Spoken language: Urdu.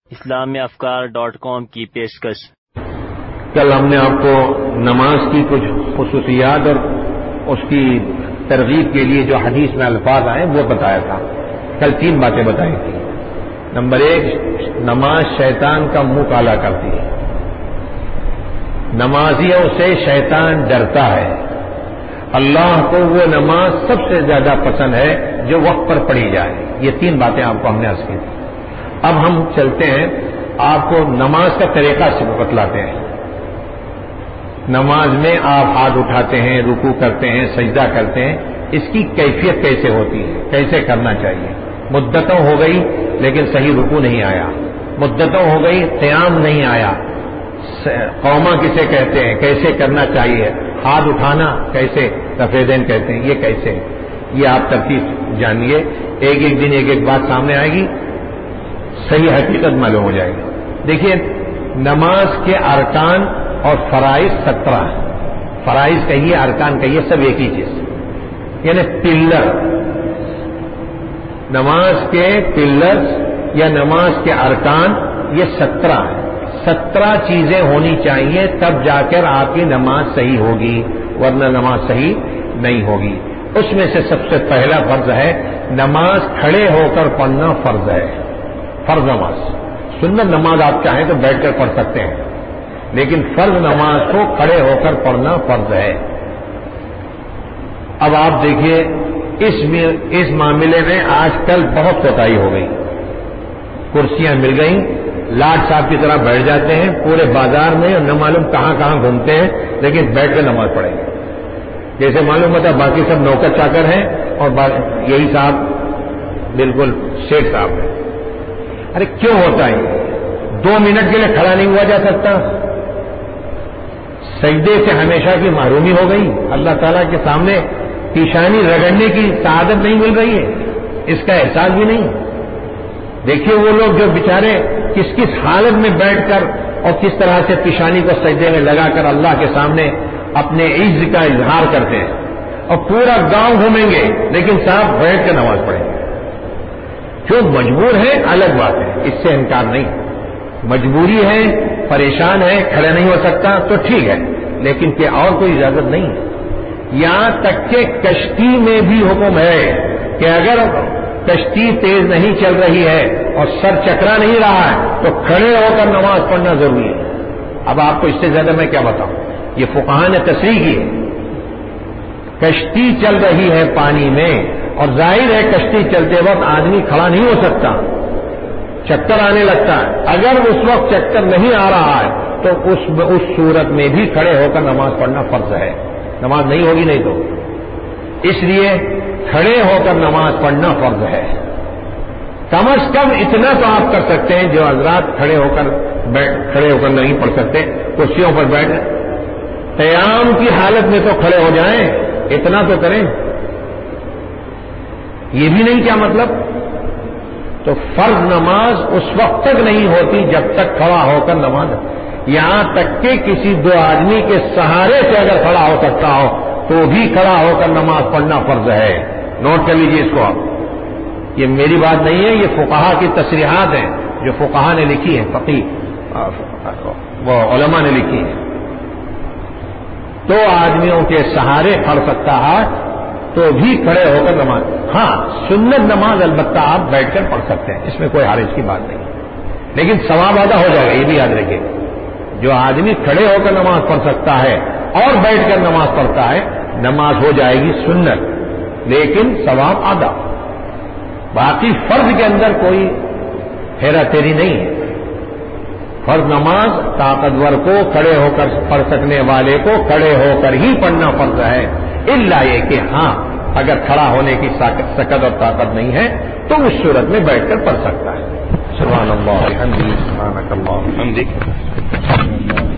islamifafkar.com کی پیشکش۔ کل ہم نے آپ کو نماز کی کچھ خصوصیات اور اس کی ترغیب کے لیے جو حدیث میں الفاظ آئے وہ بتایا تھا۔ کل 3 باتیں بتائی تھی۔ نمبر 1، نماز شیطان کا منہ کالا کرتی ہے، نمازیوں سے شیطان ڈرتا ہے۔ اللہ کو وہ نماز سب سے زیادہ پسند ہے جو وقت پر پڑھی جائے۔ یہ 3 باتیں آپ کو ہم نے عرض کی تھی۔ اب ہم چلتے ہیں، آپ کو نماز کا طریقہ سے بتلاتے ہیں۔ نماز میں آپ ہاتھ اٹھاتے ہیں، رکوع کرتے ہیں، سجدہ کرتے ہیں، اس کی کیفیت کیسے ہوتی ہے، کیسے کرنا چاہیے۔ مدتوں ہو گئی لیکن صحیح رکوع نہیں آیا، مدتوں ہو گئی قیام نہیں آیا، قوما کسے کہتے ہیں، کیسے کرنا چاہیے، ہاتھ اٹھانا کیسے، رفع دین کہتے ہیں، یہ کیسے، یہ آپ ترتیب جانیے۔ ایک ایک دن ایک ایک بات سامنے آئے گی، صحیح حقیقت معلوم ہو جائے گی۔ دیکھیے، نماز کے ارکان اور فرائض 17 ہیں۔ فرائض کہیے، ارکان کہیے، سب ایک ہی چیز، یعنی پلر۔ نماز کے پلر یا نماز کے ارکان یہ 17 ہیں۔ 17 چیزیں ہونی چاہیے تب جا کر آپ کی نماز صحیح ہوگی، ورنہ نماز صحیح نہیں ہوگی۔ اس میں سے سب سے پہلا فرض ہے نماز کھڑے ہو کر پڑھنا فرض ہے۔ فرض نماز، سنت نماز آپ چاہیں تو بیٹھ کر پڑھ سکتے ہیں، لیکن فرض نماز کو کھڑے ہو کر پڑھنا فرض ہے۔ اب آپ دیکھیے، اس معاملے میں آج کل بہت کوتاہی ہو گئی۔ کرسیاں مل گئیں، لاٹ صاحب کی طرح بیٹھ جاتے ہیں پورے بازار میں، اور نہ معلوم کہاں کہاں گھومتے ہیں، لیکن بیٹھ کر نماز پڑھیں گے جیسے معلوم ہوتا ہے باقی سب نوکر چاکر ہیں اور یہی صاحب بالکل شیخ صاحب ہیں۔ ارے کیوں ہوتا ہے؟ 2 منٹ کے لیے کھڑا نہیں ہوا جا سکتا؟ سجدے سے ہمیشہ کی محرومی ہو گئی، اللہ تعالیٰ کے سامنے پیشانی رگڑنے کی سعادت نہیں مل رہی ہے، اس کا احساس بھی نہیں۔ دیکھیے وہ لوگ جو بیچارے کس کس حالت میں بیٹھ کر اور کس طرح سے پیشانی کو سجدے میں لگا کر اللہ کے سامنے اپنے عز کا اظہار کرتے ہیں، اور پورا گاؤں گھومیں گے لیکن صاحب بیٹھ کے نماز پڑھیں گے۔ جو مجبور ہے الگ بات ہے، اس سے انکار نہیں، مجبوری ہے، پریشان ہے، کھڑے نہیں ہو سکتا تو ٹھیک ہے، لیکن کہ اور کوئی اجازت نہیں ہے۔ یہاں تک کہ کشتی میں بھی حکم ہے کہ اگر کشتی تیز نہیں چل رہی ہے اور سر چکرا نہیں رہا ہے تو کھڑے ہو کر نماز پڑھنا ضروری ہے۔ اب آپ کو اس سے زیادہ میں کیا بتاؤں، یہ فقہاء نے تصریح کی ہے۔ کشتی چل رہی ہے پانی میں، اور ظاہر ہے کشتی چلتے وقت آدمی کھڑا نہیں ہو سکتا، چکر آنے لگتا ہے۔ اگر اس وقت چکر نہیں آ رہا ہے تو اس صورت میں بھی کھڑے ہو کر نماز پڑھنا فرض ہے، نماز نہیں ہوگی نہیں تو۔ اس لیے کھڑے ہو کر نماز پڑھنا فرض ہے۔ کم از کم اتنا تو آپ کر سکتے ہیں جو حضرات کھڑے ہو کر نہیں پڑھ سکتے، کرسیوں پر بیٹھ قیام کی حالت میں تو کھڑے ہو جائیں، اتنا تو کریں۔ یہ بھی نہیں، کیا مطلب؟ تو فرض نماز اس وقت تک نہیں ہوتی جب تک کھڑا ہو کر نماز، یہاں تک کہ کسی 2 آدمی کے سہارے سے اگر کھڑا ہو سکتا ہو تو بھی کھڑا ہو کر نماز پڑھنا فرض ہے۔ نوٹ کر لیجئے اس کو آپ، یہ میری بات نہیں ہے، یہ فقہاء کی تصریحات ہیں جو فقہاء نے لکھی ہیں، فقیہ وہ علماء نے لکھی ہیں۔ 2 آدمیوں کے سہارے پڑھ سکتا ہے تو بھی کھڑے ہو کر نماز، ہاں سنت نماز البتہ آپ بیٹھ کر پڑھ سکتے ہیں، اس میں کوئی حرج کی بات نہیں، لیکن ثواب ادا ہو جائے گا، یہ بھی یاد رکھیں۔ جو آدمی کھڑے ہو کر نماز پڑھ سکتا ہے اور بیٹھ کر نماز پڑھتا ہے، نماز ہو جائے گی سنت، لیکن ثواب آدھا۔ باقی فرض کے اندر کوئی ہیرا پھیری نہیں ہے۔ فرض نماز طاقتور کو، کھڑے ہو کر پڑھ سکنے والے کو کھڑے ہو کر ہی پڑھنا فرض ہے، الا یہ کہ ہاں اگر کھڑا ہونے کی سکت اور طاقت نہیں ہے تو اس صورت میں بیٹھ کر پڑھ سکتا ہے۔ سبحان اللہ، سبحانک اللہم وبحمدک۔